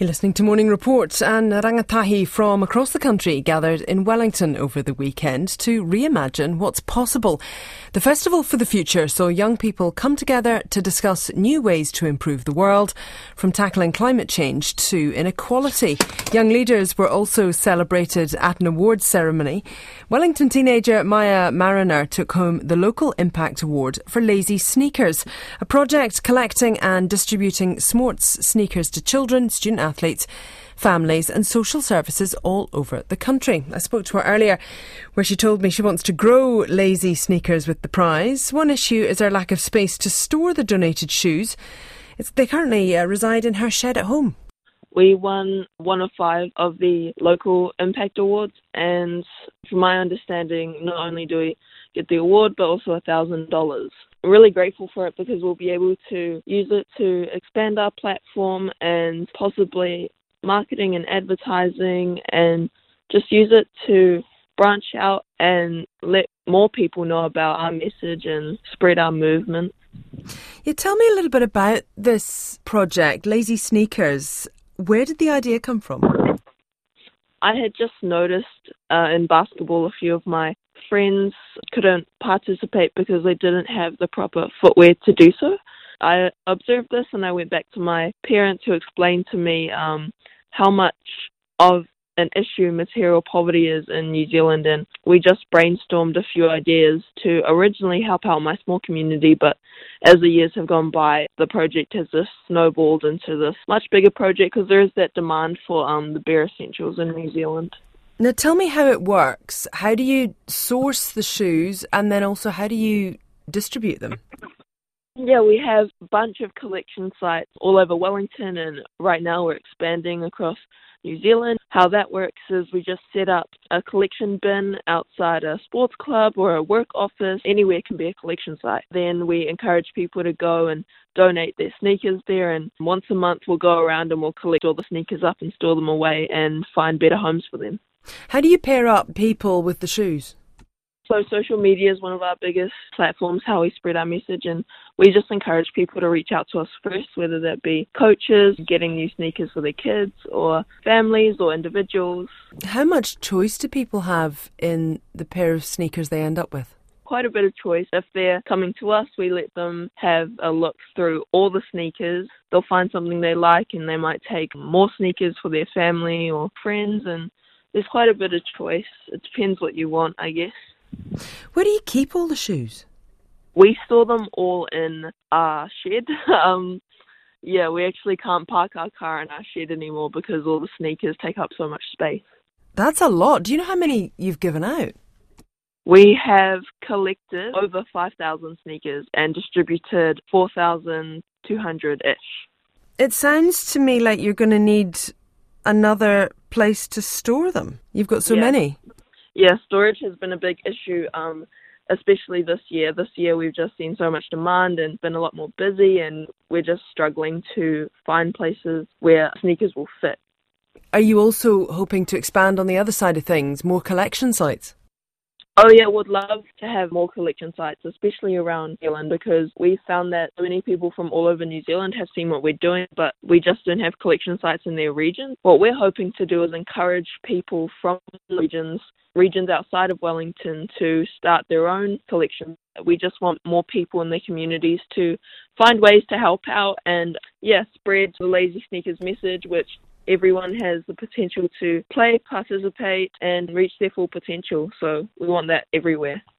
You're listening to Morning Report, and rangatahi from across the country gathered in Wellington over the weekend to reimagine what's possible. The Festival for the Future saw young people come together to discuss new ways to improve the world, from tackling climate change to inequality. Young leaders were also celebrated at an awards ceremony. Wellington teenager Maya Mariner took home the Local Impact Award for Lazy Sneakers, a project collecting and distributing sports sneakers to children, student athletes, families and social services all over the country. I spoke to her earlier where she told me she wants to grow Lazy Sneakers with the prize. One issue is her lack of space to store the donated shoes. They currently reside in her shed at home. We won one of 5 of the Local Impact Awards, and from my understanding, not only do we get the award but also $1,000. I'm really grateful for it because we'll be able to use it to expand our platform and possibly marketing and advertising, and just use it to branch out and let more people know about our message and spread our movement. Yeah, tell me a little bit about this project, Lazy Sneakers. Where did the idea come from? I had just noticed in basketball a few of my friends couldn't participate because they didn't have the proper footwear to do so. I observed this and I went back to my parents, who explained to me how much of an issue material poverty is in New Zealand, and we just brainstormed a few ideas to originally help out my small community, but as the years have gone by, the project has just snowballed into this much bigger project because there is that demand for the bare essentials in New Zealand. Now tell me how it works. How do you source the shoes, and then also how do you distribute them? Yeah, we have a bunch of collection sites all over Wellington, and right now we're expanding across New Zealand. How that works is we just set up a collection bin outside a sports club or a work office. Anywhere can be a collection site. Then we encourage people to go and donate their sneakers there, and once a month we'll go around and we'll collect all the sneakers up and store them away and find better homes for them. How do you pair up people with the shoes? So social media is one of our biggest platforms, how we spread our message, and we just encourage people to reach out to us first, whether that be coaches, getting new sneakers for their kids, or families or individuals. How much choice do people have in the pair of sneakers they end up with? Quite a bit of choice. If they're coming to us, we let them have a look through all the sneakers. They'll find something they like and they might take more sneakers for their family or friends, and there's quite a bit of choice. It depends what you want, I guess. Where do you keep all the shoes? We store them all in our shed. We actually can't park our car in our shed anymore because all the sneakers take up so much space. That's a lot. Do you know how many you've given out? We have collected over 5,000 sneakers and distributed 4,200-ish. It sounds to me like you're going to need another place to store them. You've got so many. Yeah, storage has been a big issue, especially this year. This year we've just seen so much demand and been a lot more busy, and we're just struggling to find places where sneakers will fit. Are you also hoping to expand on the other side of things, more collection sites? Oh yeah, would love to have more collection sites, especially around New Zealand, because we found that so many people from all over New Zealand have seen what we're doing, but we just don't have collection sites in their region. What we're hoping to do is encourage people from regions outside of Wellington to start their own collection. We just want more people in their communities to find ways to help out and, spread the Lazy Sneakers message, which everyone has the potential to play, participate, and reach their full potential. So we want that everywhere.